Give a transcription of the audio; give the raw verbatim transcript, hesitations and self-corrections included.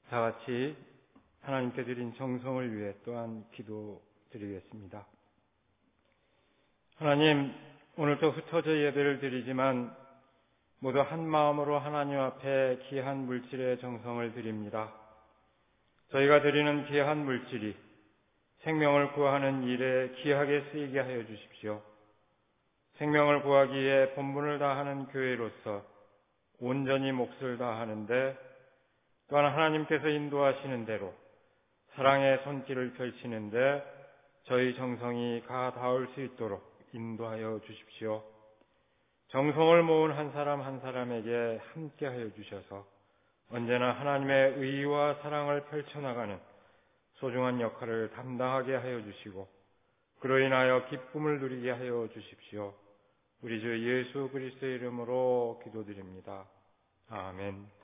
다 같이 하나님께 드린 정성을 위해 또한 기도드리겠습니다. 하나님, 오늘도 흩어져 예배를 드리지만 모두 한 마음으로 하나님 앞에 귀한 물질의 정성을 드립니다. 저희가 드리는 귀한 물질이 생명을 구하는 일에 귀하게 쓰이게 하여 주십시오. 생명을 구하기 위해 본분을 다하는 교회로서 온전히 몫을 다하는데 또한 하나님께서 인도하시는 대로 사랑의 손길을 펼치는데 저희 정성이 가 닿을 수 있도록 인도하여 주십시오. 정성을 모은 한 사람 한 사람에게 함께하여 주셔서 언제나 하나님의 의와 사랑을 펼쳐나가는 소중한 역할을 담당하게 하여 주시고 그로 인하여 기쁨을 누리게 하여 주십시오. 우리 주 예수 그리스도의 이름으로 기도드립니다. 아멘.